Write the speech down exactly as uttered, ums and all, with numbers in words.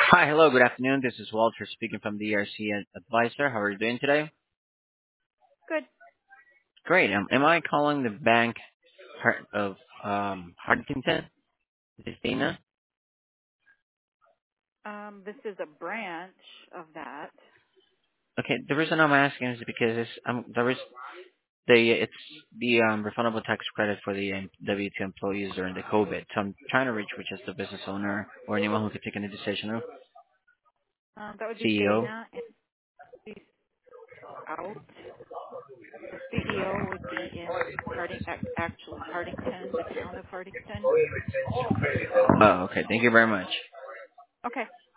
Hi, hello, good afternoon. This is Walter speaking from the E R C Advisor. How are you doing today? Good. Great. Um, am I calling the bank Har- of um, Hartington? Is this Dana? Um, this is a branch of that. Okay. The reason I'm asking is because it's, um, there is the it's the um, refundable tax credit for the um, W two employees during the COVID. So I'm trying to reach which is the business owner or anyone who could take any decision. Um, that would be C E O. Dana, and she's out. The C E O would be in Harding, ac- actually Hardington, the town of Hardington. Oh, okay. Thank you very much. Okay.